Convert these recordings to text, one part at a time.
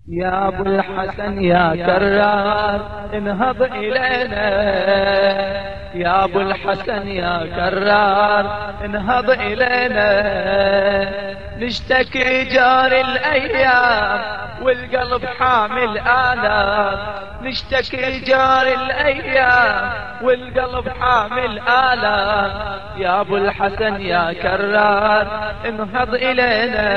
يا ابو الحسن يا كرار انهض الينا، يا ابو الحسن يا كرار انهض الينا، نشتكي جار الايام والقلب حامل آلام، نشتكي جار الايام والقلب حامل آلام، يا ابو الحسن يا كرار انهض الينا.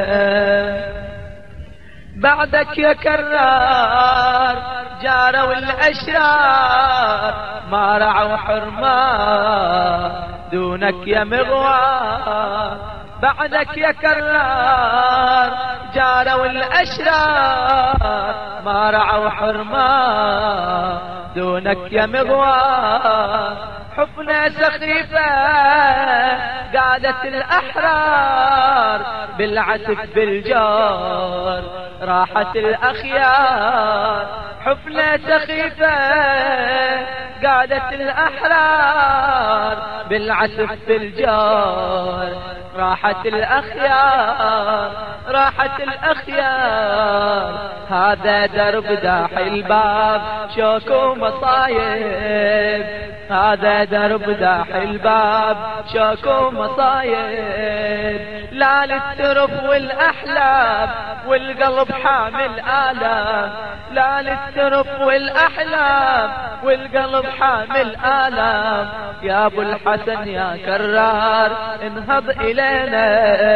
بعدك يا كرار جاروا الأشرار ما رعوا حرمان، دونك يا مغوار. بعدك يا كرار جاروا الأشرار ما رعوا حرمان، دونك يا مغوار. حفنة سخيفة قادت الأحرار، بالعتب بالجار راحت الأخيار. حفنة سخيفة قادت الأحرار، بالعتب بالجار راحت الأخيار، راحت الأخيار. هذا درب داح الباب شوك ومصايب، هذا درب داح الباب شوك ومصايب. لا للترف والأحلام والقلب حامل آلام، لا للترف والأحلام والقلب حامل آلام، يا ابو الحسن يا كرار انهض إلينا.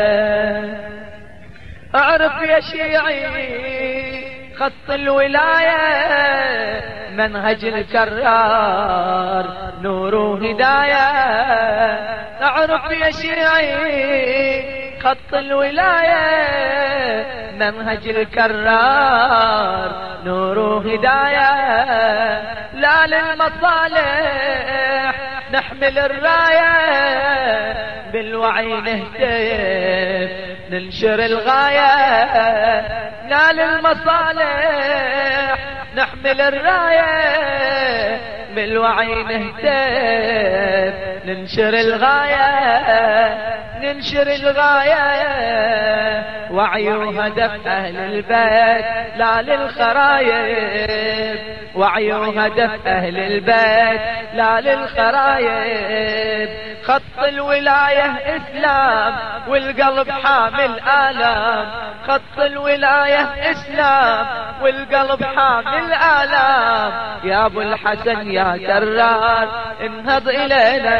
اعرف يا شيعي خط الولاية، منهج الكرار نور وهداية. اعرف يا شيعي خط الولاية، منهج الكرار نور وهداية. لا للمصالح نحمل الراية، بالوعي نهتف ننشر الغاية. لا للمصالح نحمل الراية، بالوعي نهتف ننشر الغاية، ننشر الغاية. وعي وهدف أهل البيت لا للخرايب، وعي وهدف أهل البيت لا للخرايب. خط الولاية إسلام والقلب حامل آلام، خط الولاية إسلام والقلب حامل آلام، يا ابو الحسن يا كرار انهض إلينا.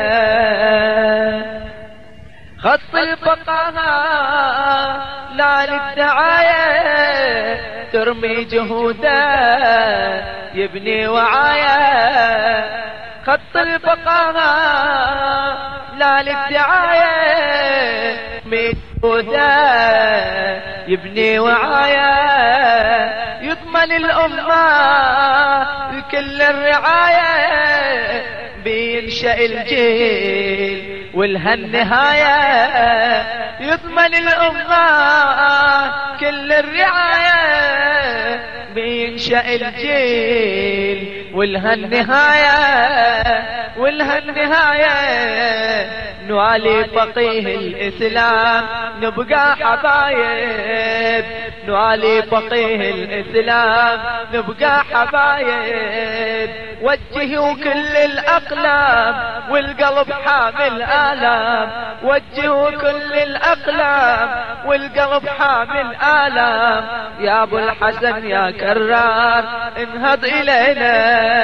خط الفقهاء لا للدعاية، ترمي جهوده يبني وعاية. خط الفقهاء لا للدعاية، ترمي جهوده يبني وعاية. يضمن الأمة لكل الرعاية، بينشأ الجيل والهالنهاية. يضمن الأمة كل الرعاية، بينشأ الجيل والهالنهاية، والهالنهاية. نوالي فقيه الإسلام نبقى حبايب، نوالي فقيه الإسلام نبقى حبايب. وجهوا كل الأقلام والقلب حامل آلام، وجهوا كل الأقلام والقلب حامل آلام، يا ابو الحسن يا كرار انهض إلينا.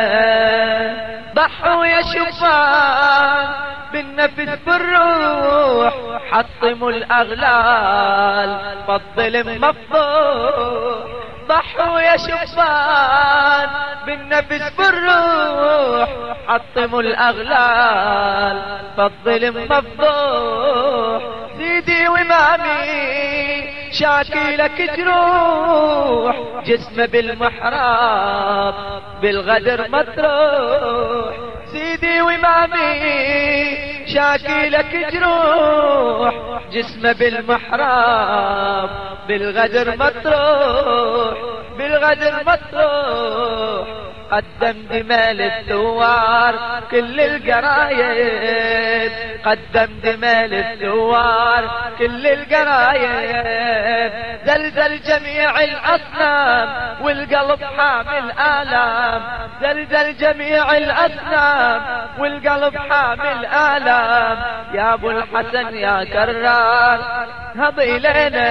ضحوا يا شبان بالنفس بالروح، حطموا الأغلال فالظلم مفضوح. ضحوا يا شبان بالنفس بالروح، حطموا الأغلال فالظلم مفضوح. سيدي وإمامي شاكي لك جروح، جسمه بالمحراب بالغدر مطروح. سيدي وإمامي شاكي لك جروح، جسمه بالمحراب بالغدر مطروح، بالغدر مطروح. قدم دماء للثوار كل القرايب، قدم دماء للثوار كل القرايب، زلزل جميع الأصنام والقلب حامل آلام، زلزل جميع الأصنام والقلب حامل آلام. يا أبو الحسن يا كرار هض إلينا،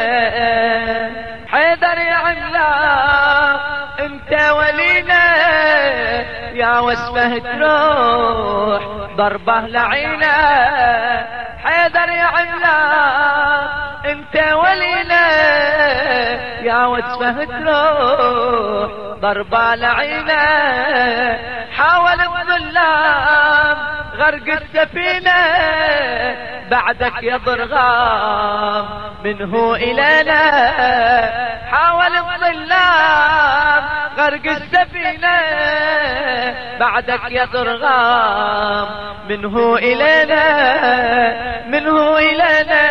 حيدر يا عملاق انت ولينا، يا واسمه تروح ضربه لعينا. حيدر يا عملاق انت ولينا، يا واسمه تروح ضربه لعينا. حاول الظلام غرق السفينة، بعدك يا ضرغام منه إلينا. حاول الظلام غرق السفينة، بعدك يا ضرغام منه إلينا، منه إلينا.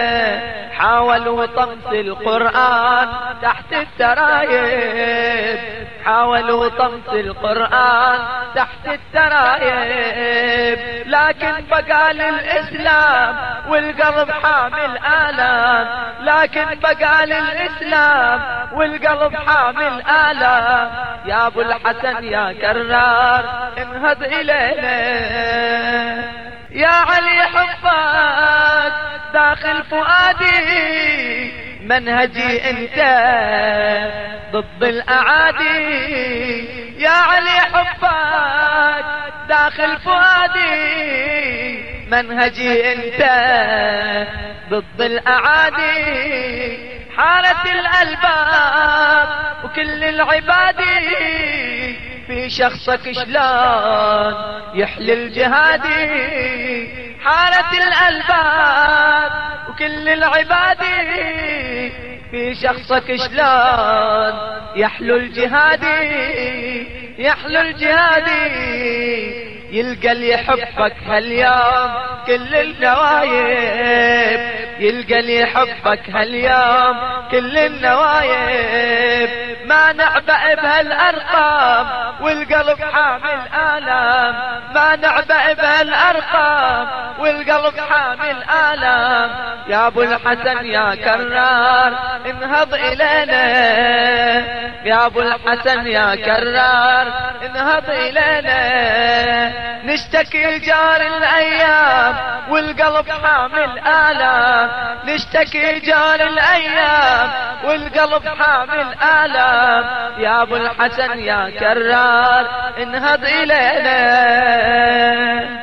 حاولوا طمس القرآن تحت الترايب، حاولوا طمس القرآن تحت الترايب، لكن بقى للإسلام والقلب حامل آلام، لكن بقى للإسلام والقلب حامل آلام. يا أبو الحسن يا كرار انهض إلينا، يا علي حبك داخل فؤادي، منهجي انت ضد الأعادي. يا علي حبك داخل فؤادي، منهجي انت ضد الأعادي. حارت الألباب وكل العبادي، في شخصك شلون يحلي الجهادي. حارت الألباب وكل العبادي، في شخصك شلون يحلو الجهادي، يحلو الجهادي. يلقى اللي يحبك هاليوم كل النوايب، يلقى اللي يحبك هاليوم كل النوايب. ما نعبأ بهالأرقام والقلب حامل آلام، ما نعبأ بهالأرقام والقلب حامل آلام. يا أبو الحسن يا كرار انهض إلينا، يا أبو الحسن يا كرار انهض إلينا. نشتكي جار الأيام والقلب حامل آلام، نشتكي جار الأيام والقلب حامل آلام. يا أبو الحسن يا كرار انهض إلينا.